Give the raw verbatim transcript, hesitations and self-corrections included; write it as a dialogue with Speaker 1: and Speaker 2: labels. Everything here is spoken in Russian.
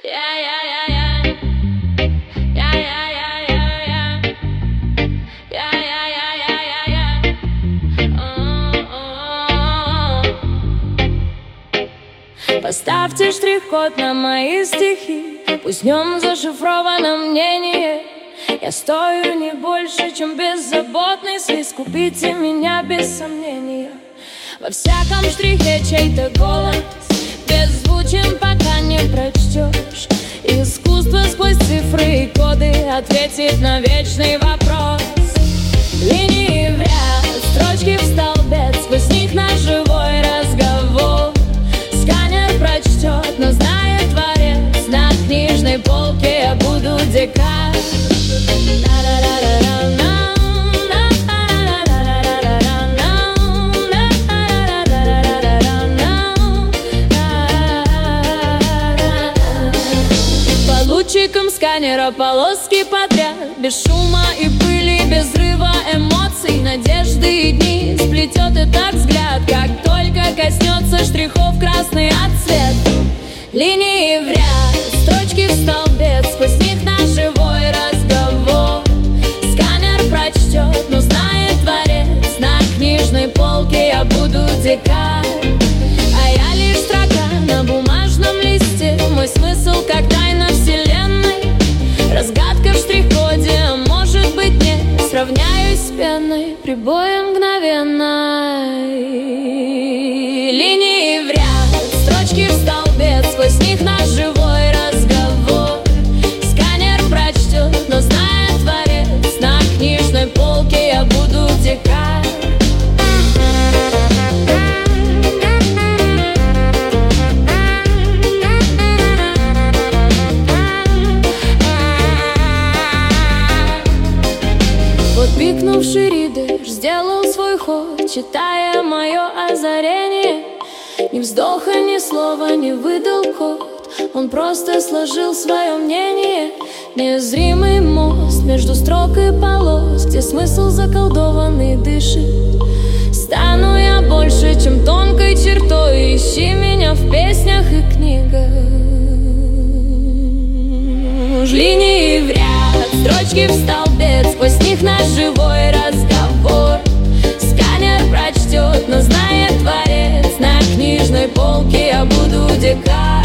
Speaker 1: Поставьте штрих-код на мои стихи, пусть в нем зашифровано мнение. Я стою не больше, чем беззаботный свист. Купите меня без сомнения. Во всяком штрихе чей-то голос беззвучен, пока не прочтешь. Искусство сквозь цифры и коды ответит на вечный вопрос. Линии в ряд, строчки в столбец, сквозь них наш живой разговор. Сканер прочтет, но знает творец. На книжной полке я буду дикарь. Лучиком сканера полоски подряд, без шума и пыли, без взрыва эмоций, надежды и дни сплетет и так взгляд, как только коснется штрихов красный отцвет. Линии в ряд, строчки в столбец, сквозь них наш живой разговор. Сканер прочтет, но знает творец. На книжной полке я буду дикарь, а я лишь строка на бумажном листе. Мой смысл как тайна вселенной, разгадка в штрих-коде, а может быть не сравняюсь с пеной, прибоем мгновенной. Линии в ряд, строчки в столбец, сквозь них наш живой разговор. Сканер прочтет, но знает творец. На книжной полке я буду дикарь. Пикнувший ридер сделал свой ход, читая мое озарение. Ни вздоха, ни слова не выдал код, он просто сложил свое мнение. Незримый мост между строк и полос, где смысл заколдованный дышит. Стану я больше, чем тонкой чертой, ищи меня в песнях и книгах. Линии в ряд, строчки в столбец, сквозь них наш живой разговор. Сканер прочтет, но знает творец. На книжной полке я буду дикарь.